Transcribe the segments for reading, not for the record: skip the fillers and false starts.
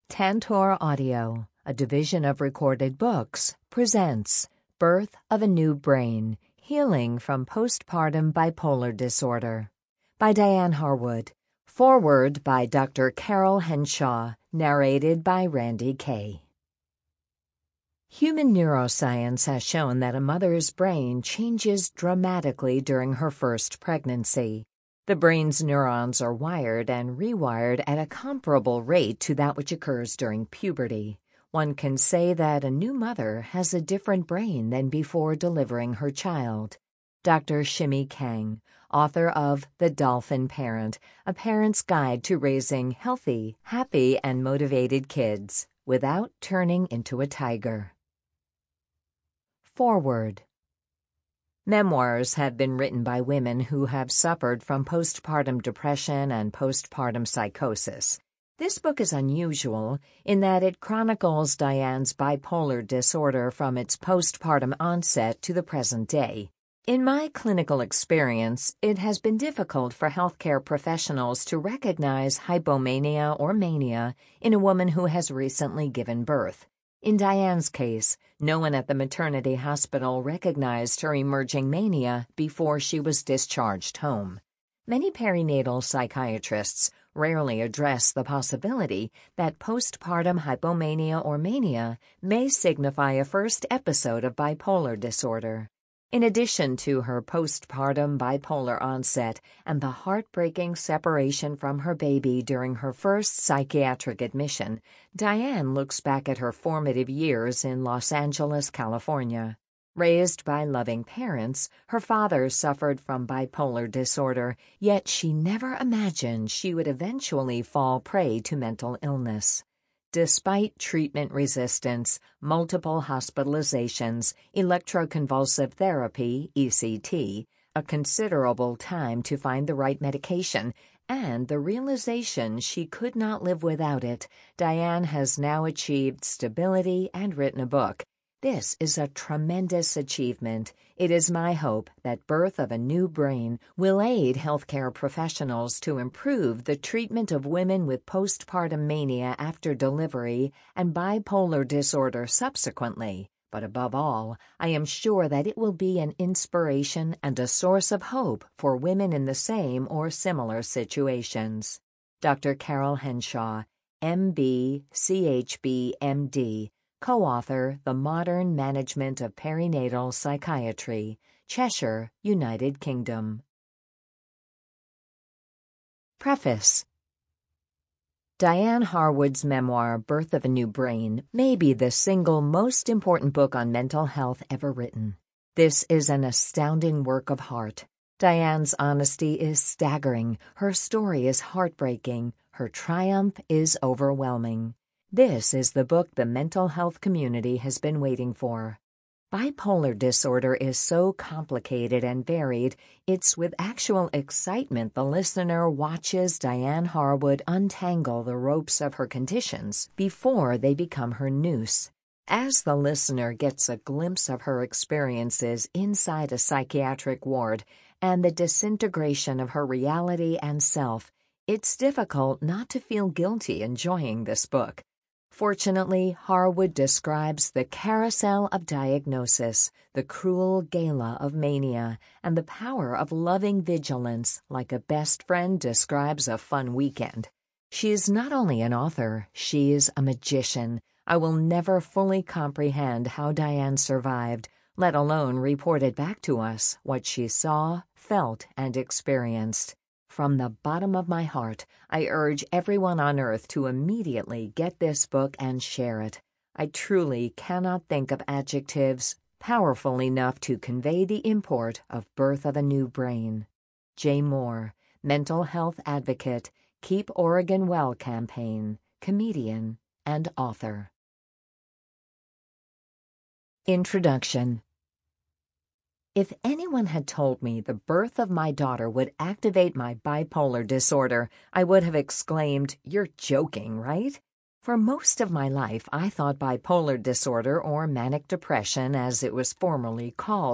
Tantor Audio, a division of Recorded Books, presents Birth of a New Brain, Healing from Postpartum Bipolar Disorder by Diane Harwood. Foreword by Dr. Carol Henshaw, narrated by Randy Kay. Human neuroscience has shown that a mother's brain changes dramatically during her first pregnancy. The brain's neurons are wired and rewired at a comparable rate to that which occurs during puberty. One can say that a new mother has a different brain than before delivering her child. Dr. Shimi Kang, author of The Dolphin Parent, A Parent's Guide to Raising Healthy, Happy, and Motivated Kids Without Turning into a Tiger. Foreword. Memoirs have been written by women who have suffered from postpartum depression and postpartum psychosis. This book is unusual in that it chronicles Diane's bipolar disorder from its postpartum onset to the present day. In my clinical experience, it has been difficult for healthcare professionals to recognize hypomania or mania in a woman who has recently given birth. In Diane's case, no one at the maternity hospital recognized her emerging mania before she was discharged home. Many perinatal psychiatrists rarely address the possibility that postpartum hypomania or mania may signify a first episode of bipolar disorder. In addition to her postpartum bipolar onset and the heartbreaking separation from her baby during her first psychiatric admission, Diane looks back at her formative years in Los Angeles, California. Raised by loving parents, her father suffered from bipolar disorder, yet she never imagined she would eventually fall prey to mental illness. Despite treatment resistance, multiple hospitalizations, electroconvulsive therapy, ECT, a considerable time to find the right medication, and the realization she could not live without it, Diane has now achieved stability and written a book. This is a tremendous achievement. It is my hope that Birth of a New Brain will aid healthcare professionals to improve the treatment of women with postpartum mania after delivery and bipolar disorder subsequently. But above all, I am sure that it will be an inspiration and a source of hope for women in the same or similar situations. Dr. Carol Henshaw, M.B., CHB, M.D., co-author, The Modern Management of Perinatal Psychiatry, Cheshire, United Kingdom. Preface. Diane Harwood's memoir, Birth of a New Brain, may be the single most important book on mental health ever written. This is an astounding work of heart. Diane's honesty is staggering, her story is heartbreaking, her triumph is overwhelming. This is the book the mental health community has been waiting for. Bipolar disorder is so complicated and varied, it's with actual excitement the listener watches Diane Harwood untangle the ropes of her conditions before they become her noose. As the listener gets a glimpse of her experiences inside a psychiatric ward and the disintegration of her reality and self, it's difficult not to feel guilty enjoying this book. Fortunately, Harwood describes the carousel of diagnosis, the cruel gala of mania, and the power of loving vigilance like a best friend describes a fun weekend. She is not only an author, she is a magician. I will never fully comprehend how Diane survived, let alone reported back to us what she saw, felt, and experienced. From the bottom of my heart, I urge everyone on earth to immediately get this book and share it. I truly cannot think of adjectives powerful enough to convey the import of Birth of a New Brain. J. Moore, mental health advocate, Keep Oregon Well campaign, comedian, and author. Introduction. If anyone had told me the birth of my daughter would activate my bipolar disorder, I would have exclaimed, "You're joking, right?" For most of my life, I thought bipolar disorder, or manic depression as it was formerly called,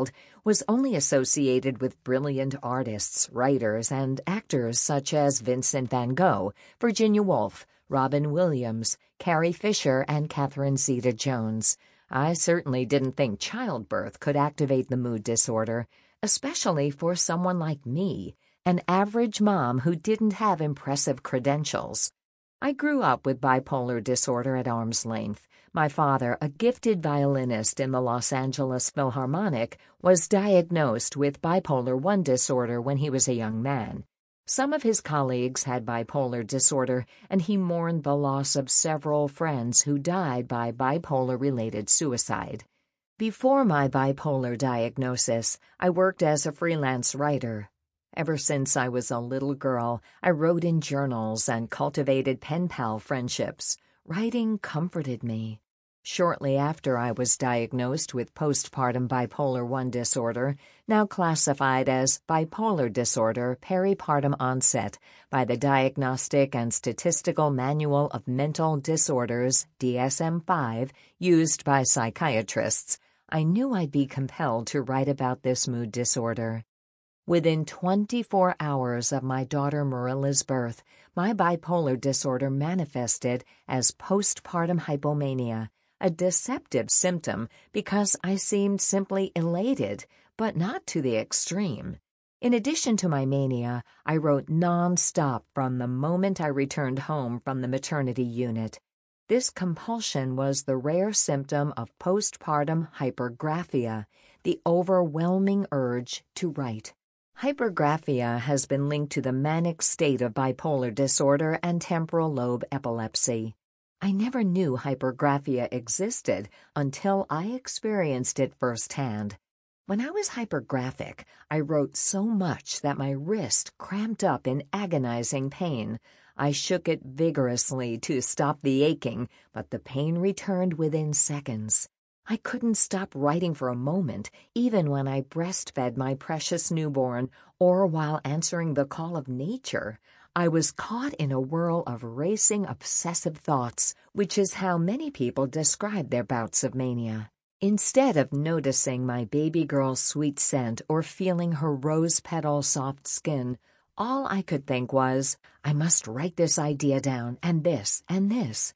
was only associated with brilliant artists, writers, and actors such as Vincent van Gogh, Virginia Woolf, Robin Williams, Carrie Fisher, and Catherine Zeta-Jones. I certainly didn't think childbirth could activate the mood disorder, especially for someone like me, an average mom who didn't have impressive credentials. I grew up with bipolar disorder at arm's length. My father, a gifted violinist in the Los Angeles Philharmonic, was diagnosed with bipolar I disorder when he was a young man. Some of his colleagues had bipolar disorder, and he mourned the loss of several friends who died by bipolar-related suicide. Before my bipolar diagnosis, I worked as a freelance writer. Ever since I was a little girl, I wrote in journals and cultivated pen pal friendships. Writing comforted me. Shortly after I was diagnosed with postpartum bipolar I disorder, now classified as bipolar disorder peripartum onset by the Diagnostic and Statistical Manual of Mental Disorders, DSM-5, used by psychiatrists, I knew I'd be compelled to write about this mood disorder. Within 24 hours of my daughter Marilla's birth, my bipolar disorder manifested as postpartum hypomania, a deceptive symptom because I seemed simply elated, but not to the extreme. In addition to my mania, I wrote non-stop from the moment I returned home from the maternity unit. This compulsion was the rare symptom of postpartum hypergraphia, the overwhelming urge to write. Hypergraphia has been linked to the manic state of bipolar disorder and temporal lobe epilepsy. I never knew hypergraphia existed until I experienced it firsthand. When I was hypergraphic, I wrote so much that my wrist cramped up in agonizing pain. I shook it vigorously to stop the aching, but the pain returned within seconds. I couldn't stop writing for a moment, even when I breastfed my precious newborn or while answering the call of nature. I was caught in a whirl of racing obsessive thoughts, which is how many people describe their bouts of mania. Instead of noticing my baby girl's sweet scent or feeling her rose-petal soft skin, all I could think was, I must write this idea down, and this, and this.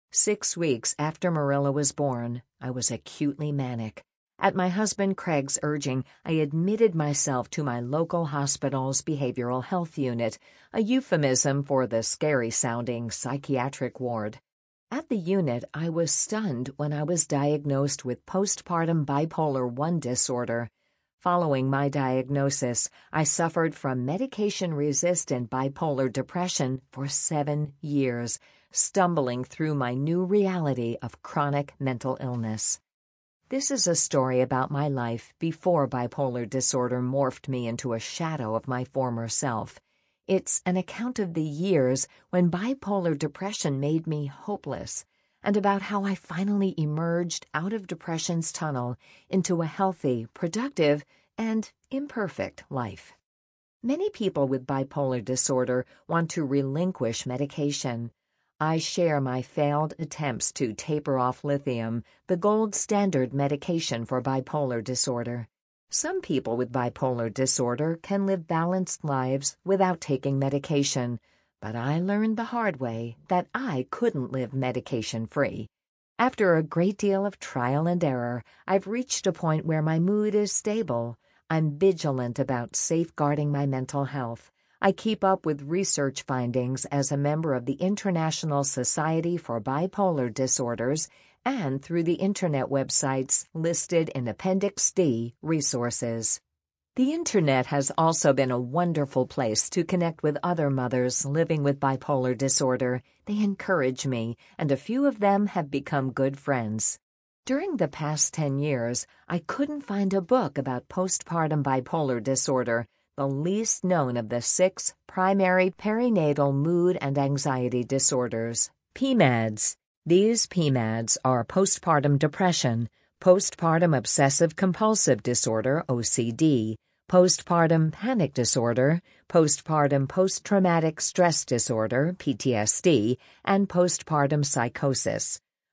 6 weeks after Marilla was born, I was acutely manic. At my husband Craig's urging, I admitted myself to my local hospital's behavioral health unit, a euphemism for the scary-sounding psychiatric ward. At the unit, I was stunned when I was diagnosed with postpartum bipolar I disorder. Following my diagnosis, I suffered from medication-resistant bipolar depression for 7 years, stumbling through my new reality of chronic mental illness. This is a story about my life before bipolar disorder morphed me into a shadow of my former self. It's an account of the years when bipolar depression made me hopeless, and about how I finally emerged out of depression's tunnel into a healthy, productive, and imperfect life. Many people with bipolar disorder want to relinquish medication. I share my failed attempts to taper off lithium, the gold standard medication for bipolar disorder. Some people with bipolar disorder can live balanced lives without taking medication, but I learned the hard way that I couldn't live medication-free. After a great deal of trial and error, I've reached a point where my mood is stable. I'm vigilant about safeguarding my mental health. I keep up with research findings as a member of the International Society for Bipolar Disorders and through the Internet websites listed in Appendix D, Resources. The Internet has also been a wonderful place to connect with other mothers living with bipolar disorder. They encourage me, and a few of them have become good friends. During the past 10 years, I couldn't find a book about postpartum bipolar disorder, the least known of the 6 primary perinatal mood and anxiety disorders, PMADs. These PMADs are postpartum depression, postpartum obsessive-compulsive disorder, OCD, postpartum panic disorder, postpartum post-traumatic stress disorder, PTSD, and postpartum psychosis.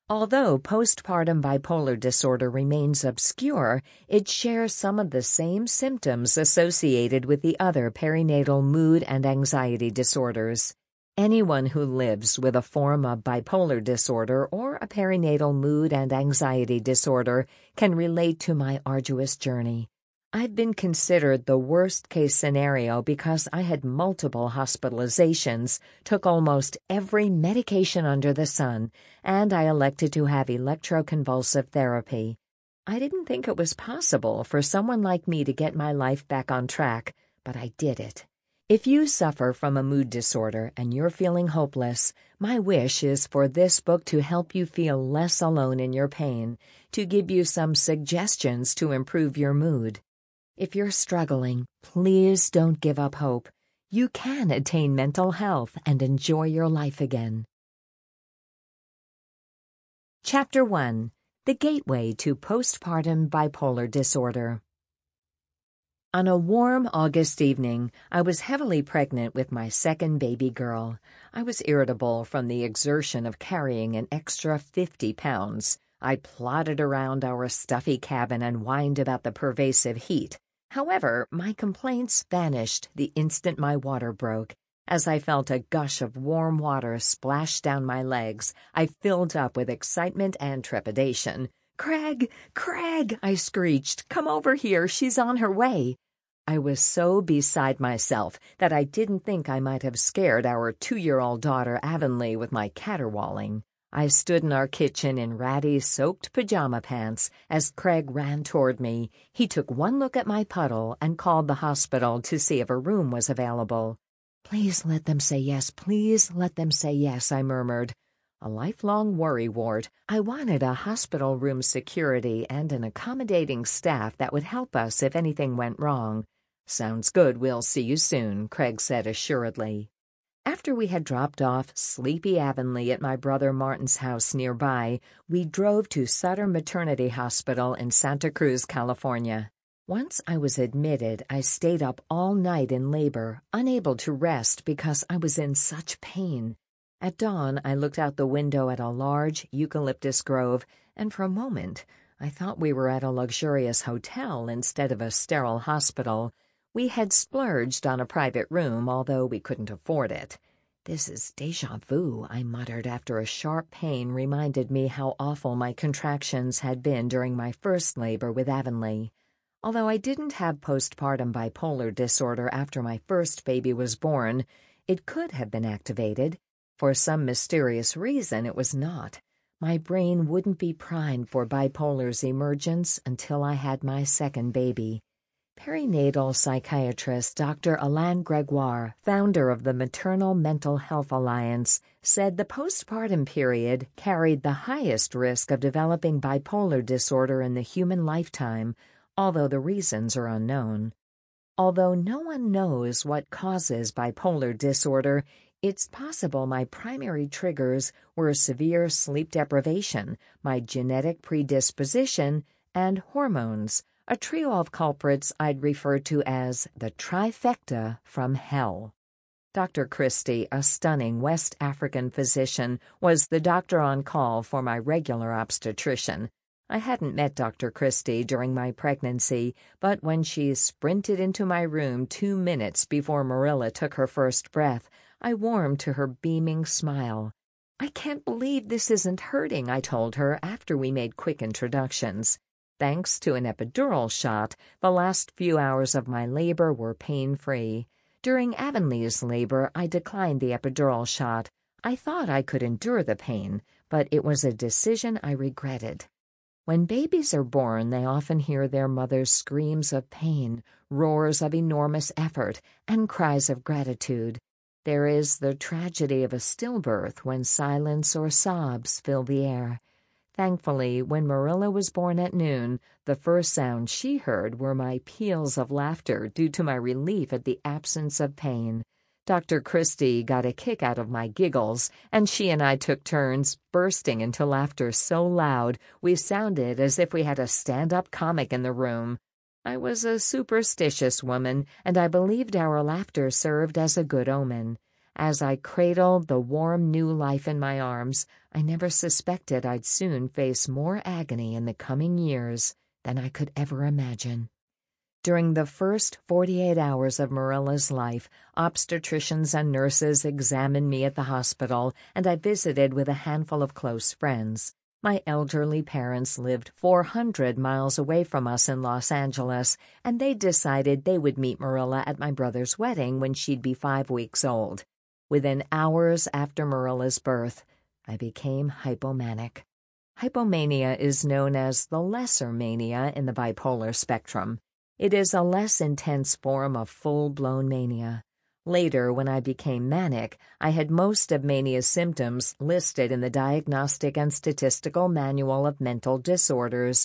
Although postpartum bipolar disorder remains obscure, it shares some of the same symptoms associated with the other perinatal mood and anxiety disorders. Anyone who lives with a form of bipolar disorder or a perinatal mood and anxiety disorder can relate to my arduous journey. I've been considered the worst-case scenario because I had multiple hospitalizations, took almost every medication under the sun, and I elected to have electroconvulsive therapy. I didn't think it was possible for someone like me to get my life back on track, but I did it. If you suffer from a mood disorder and you're feeling hopeless, my wish is for this book to help you feel less alone in your pain, to give you some suggestions to improve your mood. If you're struggling, please don't give up hope. You can attain mental health and enjoy your life again. Chapter 1. The Gateway to Postpartum Bipolar Disorder. On a warm August evening, I was heavily pregnant with my second baby girl. I was irritable from the exertion of carrying an extra 50 pounds. I plodded around our stuffy cabin and whined about the pervasive heat. However, my complaints vanished the instant my water broke. As I felt a gush of warm water splash down my legs, I filled up with excitement and trepidation. "Craig! Craig!" I screeched. "Come over here, she's on her way." I was so beside myself that I didn't think I might have scared our 2-year-old daughter Avonlea with my caterwauling. I stood in our kitchen in ratty, soaked pajama pants as Craig ran toward me. He took one look at my puddle and called the hospital to see if a room was available. "Please let them say yes, please let them say yes," I murmured. A lifelong worrywart, I wanted a hospital room security and an accommodating staff that would help us if anything went wrong. "Sounds good, we'll see you soon," Craig said assuredly. After we had dropped off sleepy Avonlea at my brother Martin's house nearby, we drove to Sutter Maternity Hospital in Santa Cruz, California. Once I was admitted, I stayed up all night in labor, unable to rest because I was in such pain. At dawn, I looked out the window at a large eucalyptus grove, and for a moment, I thought we were at a luxurious hotel instead of a sterile hospital. We had splurged on a private room, although we couldn't afford it. "This is déjà vu," I muttered after a sharp pain reminded me how awful my contractions had been during my first labor with Avonlea. Although I didn't have postpartum bipolar disorder after my first baby was born, it could have been activated. For some mysterious reason, it was not. My brain wouldn't be primed for bipolar's emergence until I had my second baby. Perinatal psychiatrist Dr. Alain Gregoire, founder of the Maternal Mental Health Alliance, said the postpartum period carried the highest risk of developing bipolar disorder in the human lifetime, although the reasons are unknown. Although no one knows what causes bipolar disorder, it's possible my primary triggers were severe sleep deprivation, my genetic predisposition, and hormones, a trio of culprits I'd refer to as the trifecta from hell. Dr. Christie, a stunning West African physician, was the doctor on call for my regular obstetrician. I hadn't met Dr. Christie during my pregnancy, but when she sprinted into my room 2 minutes before Marilla took her first breath, I warmed to her beaming smile. "I can't believe this isn't hurting," I told her after we made quick introductions. Thanks to an epidural shot, the last few hours of my labor were pain-free. During Avonlea's labor, I declined the epidural shot. I thought I could endure the pain, but it was a decision I regretted. When babies are born, they often hear their mother's screams of pain, roars of enormous effort, and cries of gratitude. There is the tragedy of a stillbirth when silence or sobs fill the air. Thankfully, when Marilla was born at noon, the first sound she heard were my peals of laughter due to my relief at the absence of pain. Dr. Christie got a kick out of my giggles, and she and I took turns bursting into laughter so loud we sounded as if we had a stand-up comic in the room. I was a superstitious woman, and I believed our laughter served as a good omen. As I cradled the warm new life in my arms, I never suspected I'd soon face more agony in the coming years than I could ever imagine. During the first 48 hours of Marilla's life, obstetricians and nurses examined me at the hospital, and I visited with a handful of close friends. My elderly parents lived 400 miles away from us in Los Angeles, and they decided they would meet Marilla at my brother's wedding when she'd be 5 weeks old. Within hours after Marilla's birth, I became hypomanic. Hypomania is known as the lesser mania in the bipolar spectrum. It is a less intense form of full-blown mania. Later, when I became manic, I had most of mania's symptoms listed in the Diagnostic and Statistical Manual of Mental Disorders,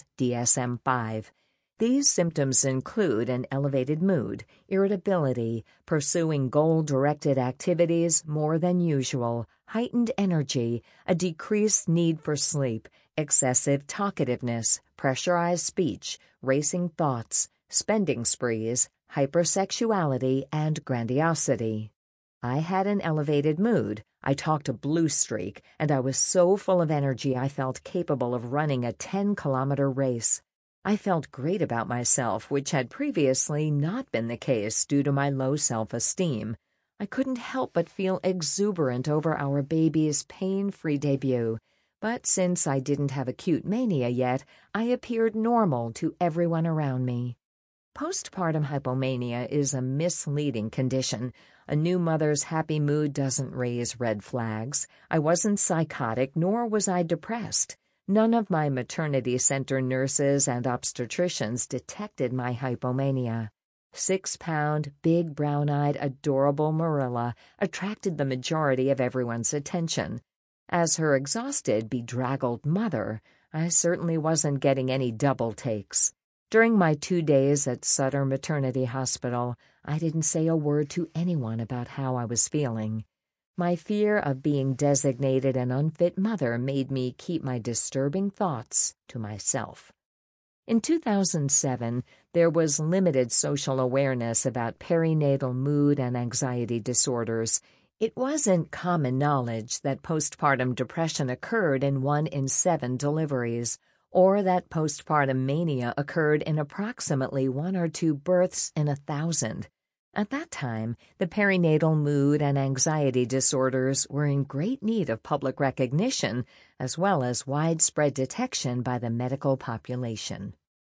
DSM-5. These symptoms include an elevated mood, irritability, pursuing goal-directed activities more than usual, heightened energy, a decreased need for sleep, excessive talkativeness, pressurized speech, racing thoughts, spending sprees, hypersexuality, and grandiosity. I had an elevated mood. I talked a blue streak, and I was so full of energy I felt capable of running a 10-kilometer race. I felt great about myself, which had previously not been the case due to my low self-esteem. I couldn't help but feel exuberant over our baby's pain-free debut. But since I didn't have acute mania yet, I appeared normal to everyone around me. Postpartum hypomania is a misleading condition. A new mother's happy mood doesn't raise red flags. I wasn't psychotic, nor was I depressed. None of my maternity center nurses and obstetricians detected my hypomania. 6-pound, big, brown-eyed, adorable Marilla attracted the majority of everyone's attention. As her exhausted, bedraggled mother, I certainly wasn't getting any double takes. During my 2 days at Sutter Maternity Hospital, I didn't say a word to anyone about how I was feeling. My fear of being designated an unfit mother made me keep my disturbing thoughts to myself. In 2007, there was limited social awareness about perinatal mood and anxiety disorders. It wasn't common knowledge that postpartum depression occurred in 1 in 7 deliveries, or that postpartum mania occurred in approximately 1 or 2 births in 1,000. At that time, the perinatal mood and anxiety disorders were in great need of public recognition, as well as widespread detection by the medical population.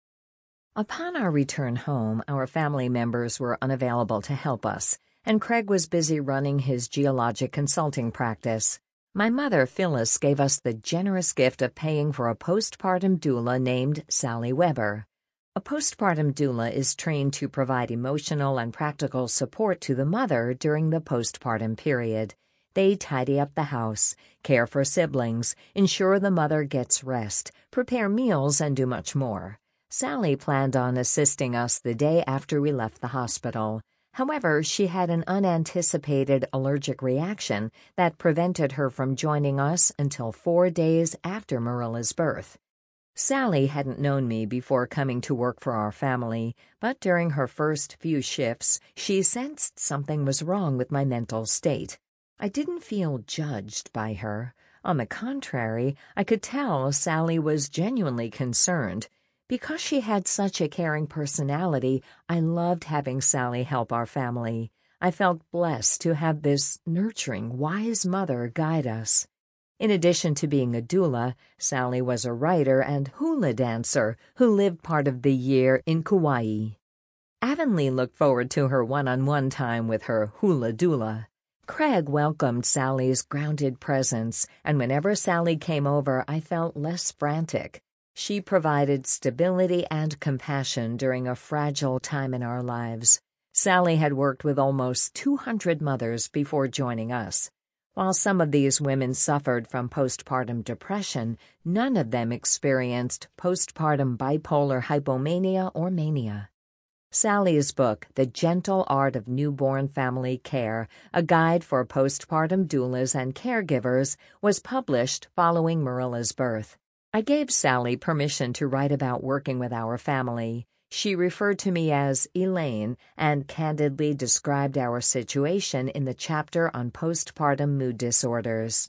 Upon our return home, our family members were unavailable to help us, and Craig was busy running his geologic consulting practice. My mother, Phyllis, gave us the generous gift of paying for a postpartum doula named Sally Weber. A postpartum doula is trained to provide emotional and practical support to the mother during the postpartum period. They tidy up the house, care for siblings, ensure the mother gets rest, prepare meals, and do much more. Sally planned on assisting us the day after we left the hospital. However, she had an unanticipated allergic reaction that prevented her from joining us until 4 days after Marilla's birth. Sally hadn't known me before coming to work for our family, but during her first few shifts, she sensed something was wrong with my mental state. I didn't feel judged by her. On the contrary, I could tell Sally was genuinely concerned. Because she had such a caring personality, I loved having Sally help our family. I felt blessed to have this nurturing, wise mother guide us. In addition to being a doula, Sally was a writer and hula dancer who lived part of the year in Kauai. Avonlea looked forward to her one-on-one time with her hula doula. Craig welcomed Sally's grounded presence, and whenever Sally came over, I felt less frantic. She provided stability and compassion during a fragile time in our lives. Sally had worked with almost 200 mothers before joining us. While some of these women suffered from postpartum depression, none of them experienced postpartum bipolar hypomania or mania. Sally's book, The Gentle Art of Newborn Family Care, a guide for postpartum doulas and caregivers, was published following Marilla's birth. I gave Sally permission to write about working with our family. She referred to me as Elaine and candidly described our situation in the chapter on postpartum mood disorders.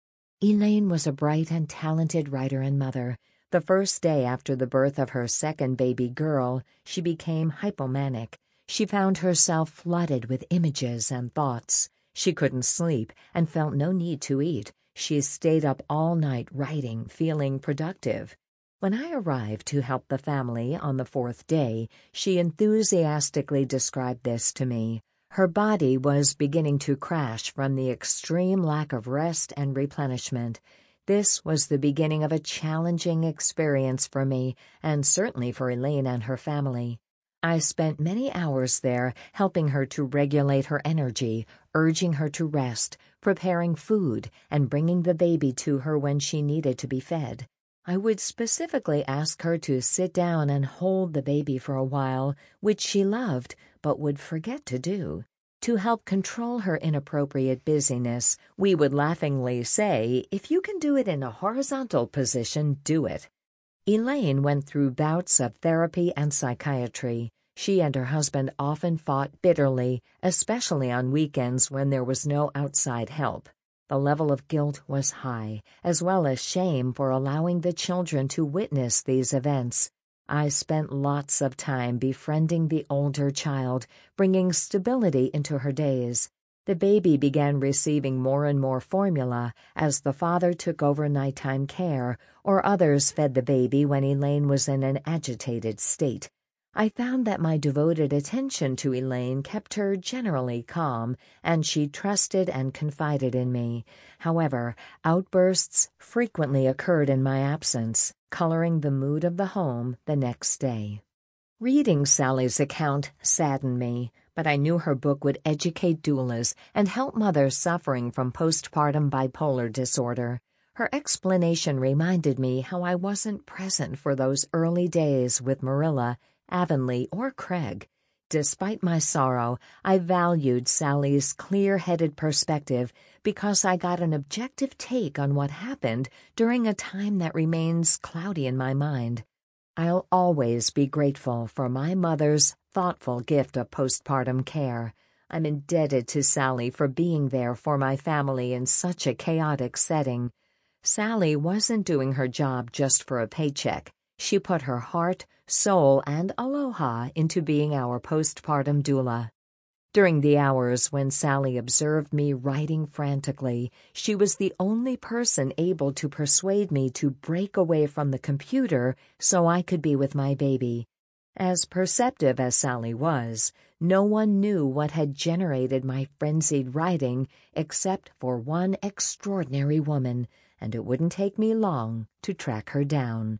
Elaine was a bright and talented writer and mother. The first day after the birth of her second baby girl, she became hypomanic. She found herself flooded with images and thoughts. She couldn't sleep and felt no need to eat. She stayed up all night writing, feeling productive. When I arrived to help the family on the fourth day, she enthusiastically described this to me. Her body was beginning to crash from the extreme lack of rest and replenishment. This was the beginning of a challenging experience for me, and certainly for Elaine and her family. I spent many hours there helping her to regulate her energy, urging her to rest, preparing food, and bringing the baby to her when she needed to be fed. I would specifically ask her to sit down and hold the baby for a while, which she loved but would forget to do. To help control her inappropriate busyness, we would laughingly say, "If you can do it in a horizontal position, do it." Elaine went through bouts of therapy and psychiatry. She and her husband often fought bitterly, especially on weekends when there was no outside help. The level of guilt was high, as well as shame for allowing the children to witness these events. I spent lots of time befriending the older child, bringing stability into her days. The baby began receiving more and more formula as the father took over nighttime care, or others fed the baby when Elaine was in an agitated state. I found that my devoted attention to Elaine kept her generally calm, and she trusted and confided in me. However, outbursts frequently occurred in my absence, coloring the mood of the home the next day. Reading Sally's account saddened me, but I knew her book would educate doulas and help mothers suffering from postpartum bipolar disorder. Her explanation reminded me how I wasn't present for those early days with Marilla, Avonlea, or Craig. Despite my sorrow, I valued Sally's clear-headed perspective because I got an objective take on what happened during a time that remains cloudy in my mind. I'll always be grateful for my mother's thoughtful gift of postpartum care. I'm indebted to Sally for being there for my family in such a chaotic setting. Sally wasn't doing her job just for a paycheck. She put her heart, soul, and aloha into being our postpartum doula. During the hours when Sally observed me writing frantically, she was the only person able to persuade me to break away from the computer so I could be with my baby. As perceptive as Sally was, no one knew what had generated my frenzied writing except for one extraordinary woman, and it wouldn't take me long to track her down.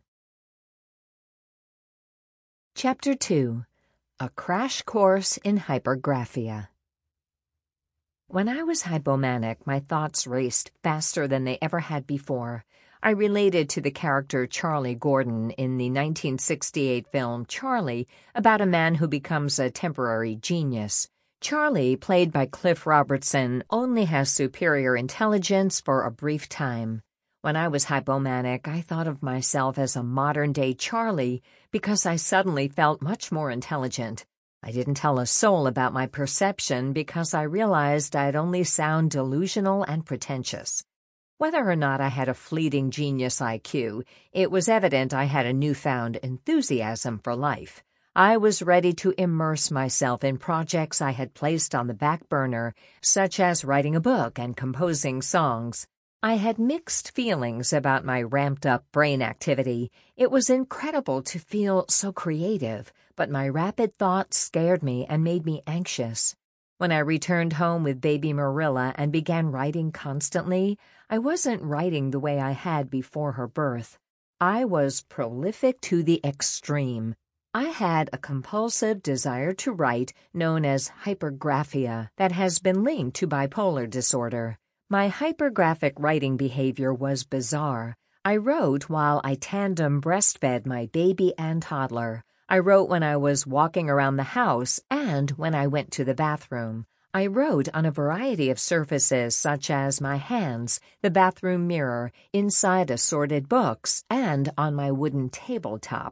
Chapter 2. A Crash Course in Hypergraphia. When I was hypomanic, my thoughts raced faster than they ever had before. I related to the character Charlie Gordon in the 1968 film Charlie, about a man who becomes a temporary genius. Charlie, played by Cliff Robertson, only has superior intelligence for a brief time. When I was hypomanic, I thought of myself as a modern-day Charlie because I suddenly felt much more intelligent. I didn't tell a soul about my perception because I realized I'd only sound delusional and pretentious. Whether or not I had a fleeting genius IQ, it was evident I had a newfound enthusiasm for life. I was ready to immerse myself in projects I had placed on the back burner, such as writing a book and composing songs. I had mixed feelings about my ramped-up brain activity. It was incredible to feel so creative, but my rapid thoughts scared me and made me anxious. When I returned home with baby Marilla and began writing constantly, I wasn't writing the way I had before her birth. I was prolific to the extreme. I had a compulsive desire to write known as hypergraphia that has been linked to bipolar disorder. My hypergraphic writing behavior was bizarre. I wrote while I tandem breastfed my baby and toddler. I wrote when I was walking around the house and when I went to the bathroom. I wrote on a variety of surfaces such as my hands, the bathroom mirror, inside assorted books, and on my wooden tabletop.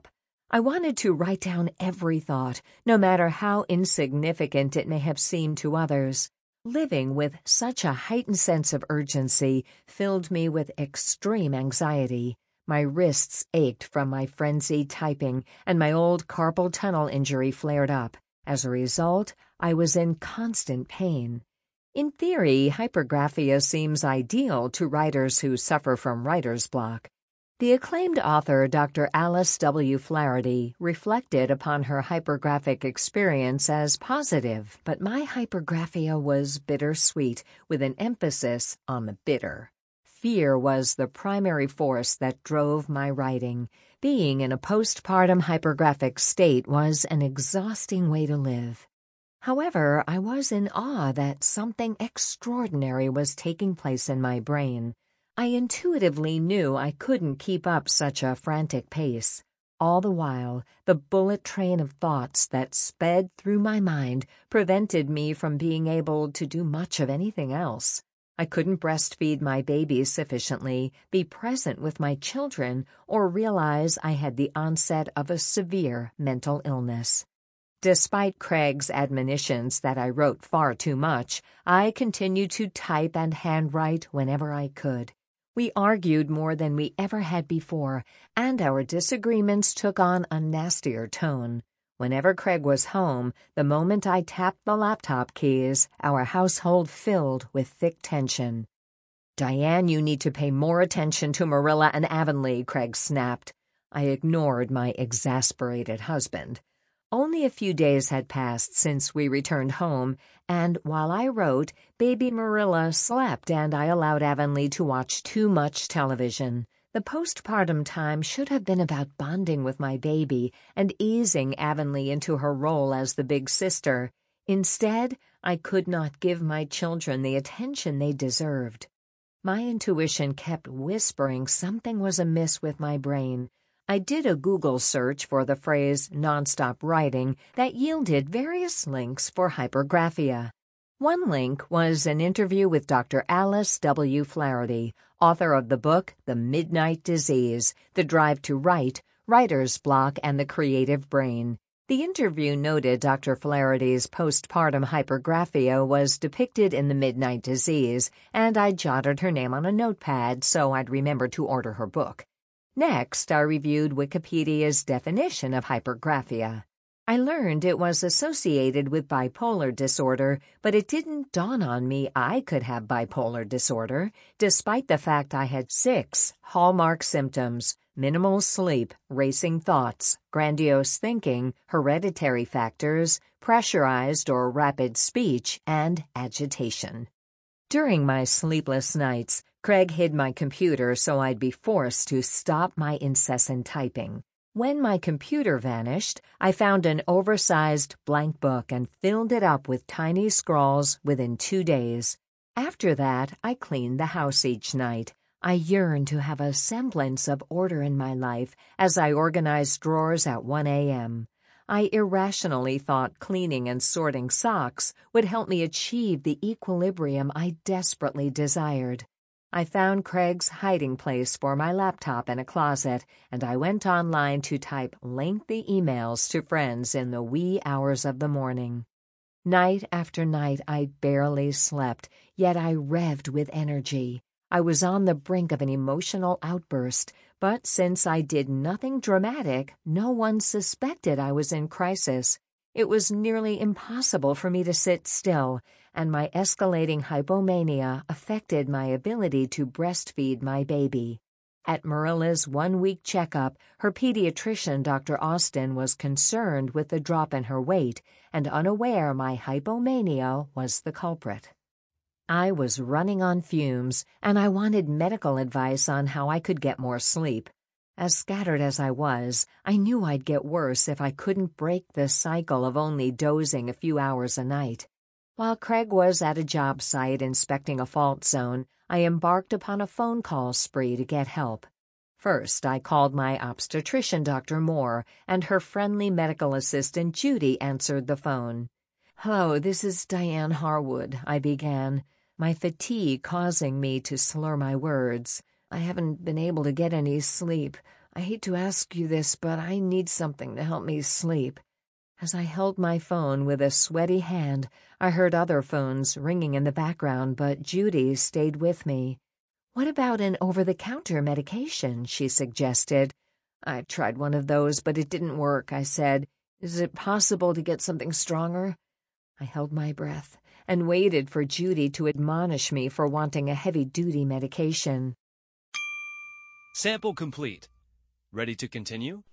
I wanted to write down every thought, no matter how insignificant it may have seemed to others. Living with such a heightened sense of urgency filled me with extreme anxiety. My wrists ached from my frenzied typing, and my old carpal tunnel injury flared up. As a result, I was in constant pain. In theory, hypergraphia seems ideal to writers who suffer from writer's block. The acclaimed author Dr. Alice W. Flaherty reflected upon her hypergraphic experience as positive, but my hypergraphia was bittersweet, with an emphasis on the bitter. Fear was the primary force that drove my writing. Being in a postpartum hypergraphic state was an exhausting way to live. However, I was in awe that something extraordinary was taking place in my brain. I intuitively knew I couldn't keep up such a frantic pace. All the while, the bullet train of thoughts that sped through my mind prevented me from being able to do much of anything else. I couldn't breastfeed my babies sufficiently, be present with my children, or realize I had the onset of a severe mental illness. Despite Craig's admonitions that I wrote far too much, I continued to type and handwrite whenever I could. We argued more than we ever had before, and our disagreements took on a nastier tone. Whenever Craig was home, the moment I tapped the laptop keys, our household filled with thick tension. "Diane, you need to pay more attention to Marilla and Avonlea," Craig snapped. I ignored my exasperated husband. Only a few days had passed since we returned home, and while I wrote, baby Marilla slept and I allowed Avonlea to watch too much television. The postpartum time should have been about bonding with my baby and easing Avonlea into her role as the big sister. Instead, I could not give my children the attention they deserved. My intuition kept whispering something was amiss with my brain. I did a Google search for the phrase nonstop writing that yielded various links for hypergraphia. One link was an interview with Dr. Alice W. Flaherty, author of the book The Midnight Disease, The Drive to Write, Writer's Block, and the Creative Brain. The interview noted Dr. Flaherty's postpartum hypergraphia was depicted in The Midnight Disease, and I jotted her name on a notepad so I'd remember to order her book. Next, I reviewed Wikipedia's definition of hypergraphia. I learned it was associated with bipolar disorder, but it didn't dawn on me I could have bipolar disorder, despite the fact I had 6 hallmark symptoms: minimal sleep, racing thoughts, grandiose thinking, hereditary factors, pressurized or rapid speech, and agitation. During my sleepless nights, Craig hid my computer so I'd be forced to stop my incessant typing. When my computer vanished, I found an oversized blank book and filled it up with tiny scrawls within 2 days. After that, I cleaned the house each night. I yearned to have a semblance of order in my life as I organized drawers at 1 a.m. I irrationally thought cleaning and sorting socks would help me achieve the equilibrium I desperately desired. I found Craig's hiding place for my laptop in a closet, and I went online to type lengthy emails to friends in the wee hours of the morning. Night after night I barely slept, yet I revved with energy. I was on the brink of an emotional outburst, but since I did nothing dramatic, no one suspected I was in crisis. It was nearly impossible for me to sit still, and my escalating hypomania affected my ability to breastfeed my baby. At Marilla's 1-week checkup, her pediatrician, Dr. Austin, was concerned with the drop in her weight and unaware my hypomania was the culprit. I was running on fumes, and I wanted medical advice on how I could get more sleep. As scattered as I was, I knew I'd get worse if I couldn't break the cycle of only dozing a few hours a night. While Craig was at a job site inspecting a fault zone, I embarked upon a phone call spree to get help. First, I called my obstetrician, Dr. Moore, and her friendly medical assistant, Judy, answered the phone. "Hello, this is Diane Harwood," I began, my fatigue causing me to slur my words. "I haven't been able to get any sleep. I hate to ask you this, but I need something to help me sleep." As I held my phone with a sweaty hand, I heard other phones ringing in the background, but Judy stayed with me. "What about an over-the-counter medication?" she suggested. "I've tried one of those, but it didn't work," I said. "Is it possible to get something stronger?" I held my breath and waited for Judy to admonish me for wanting a heavy-duty medication. Sample complete. Ready to continue?